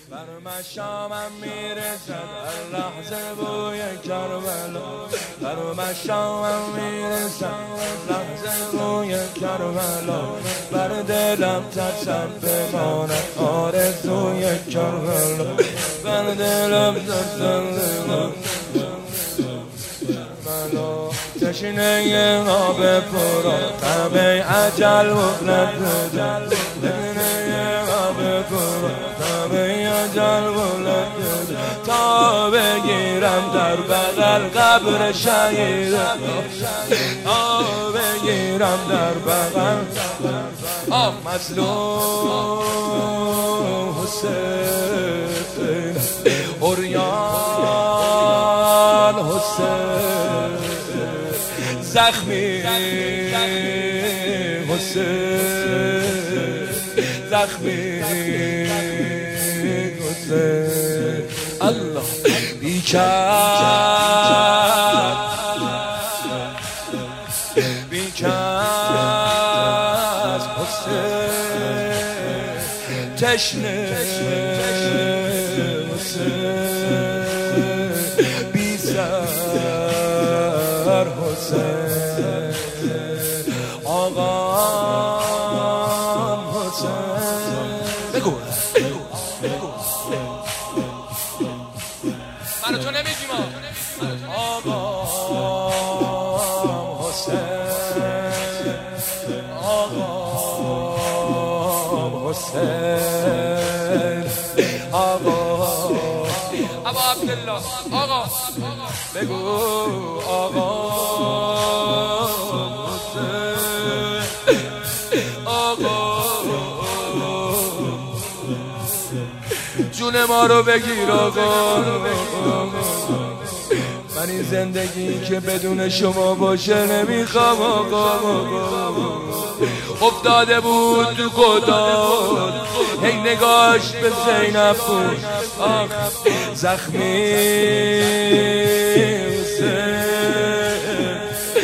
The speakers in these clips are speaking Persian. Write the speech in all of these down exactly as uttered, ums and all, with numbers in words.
بر مشامم میرسد هر لحظه بوی کربلا، بر مشامم میرسد هر لحظه بوی کربلا، بر دلم ترسم بماند آرزوی کربلا، بر دلم ترسم بماند کربلا. تشنه آب پرا تبه عجل بغلت بده، تشنه آب پرا تبه عجل بغلت بده، تا بگیرم در بغل قبر شهید، تا بگیرم در بغل آه مظلوم حسین، عریان حسین، زخمی حسین، زخمی حسین. الله بیکر بیکر حسین، تشنه حسین، بی سر حسین، آقام حسین. بگو منو تو نمیگیم آقام حسین، آقام حسین، آقا ابا عبدالله، آقا بگو آقا حسین، آقا جون ما رو بگیر آقا. من این زندگی که بدون شما باشه نمیخوام آقا. افتاده بود تو گدال، هی نگاش به زینب بود، آخ زخمی حسین،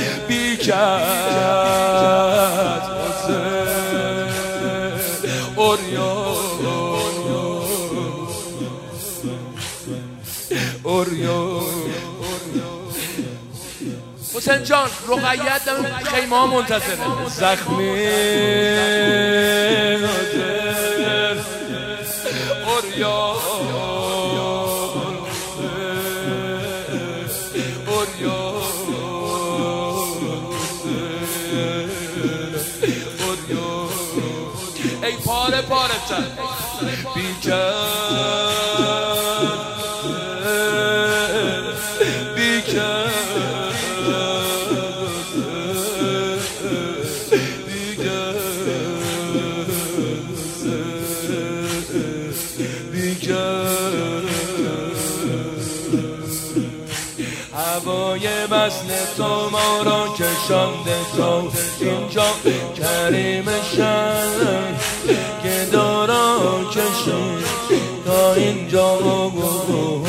بیکر حسین، عریان عریان. حسین جان رقیت دم خیمه ها منتظره. زخمی حسین، عریان عریان عریان، ای پاره پاره تن بیکر بیکر هوای وصل تو ما را کشانده تا اینجا، کریم شهر که دارا کشید تا اینجا. بگو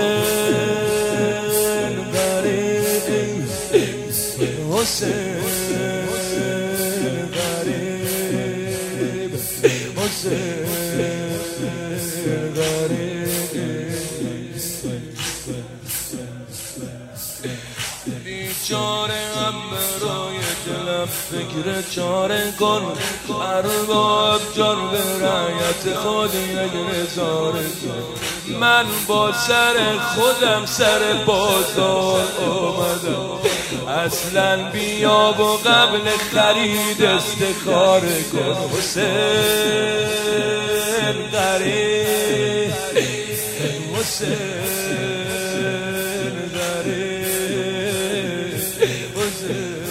حسین غریب، حسین غریب، حسین غریب. بیچاره هم برای دلم فکر چاره کن، ارباب جان به رعیت خود یک رزاره کن. من با سر خودم سر بازار آمدم، اصلا بیا و قبل خرید استخاره کن. حسین غریب، حسین غریب، حسین.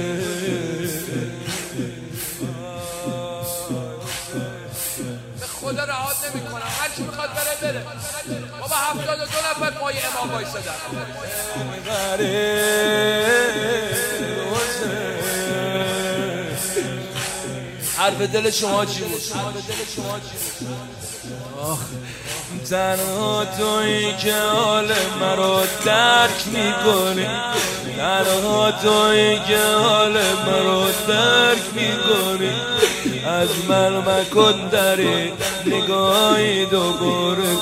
به خدا رهات نمی کنم، هر چی میخواد بره بره. بابا هفتاد و دو نفر پای امام وایسادن. حرف دل شما چی بود؟ تنها تویی که حال مرا درک میکنی، تنها تویی که حال مرا درک میکنی. از من مکن داری نگاهی دوباره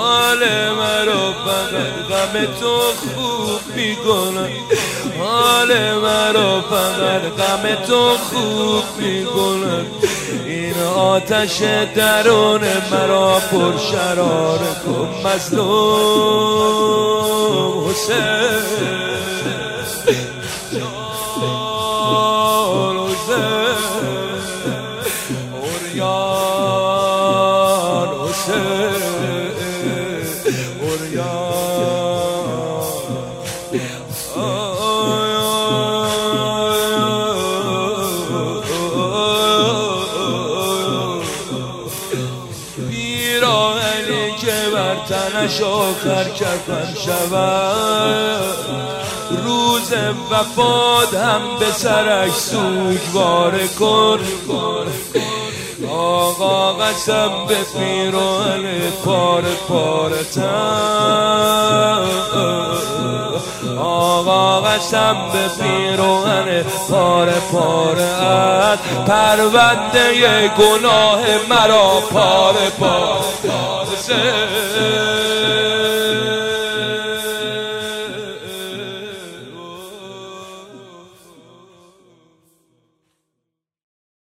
حال مرا فقط غم تو خوب میکنه، حال مرا فقط غم تو خوب میکنه. این آتش درون مرا پر شرار کن مظلوم حسین، جان حسین، اوریان حسین، اوریان. پیراهنی که بر تنش آخر کفن شود، روز وفات هم به سرش سوگوار کن. آقا قسم به پیراهن پاره پاره تن، آقا قسم به پیراهن پاره پاره ات، پرونده گناه مرا پاره پاره.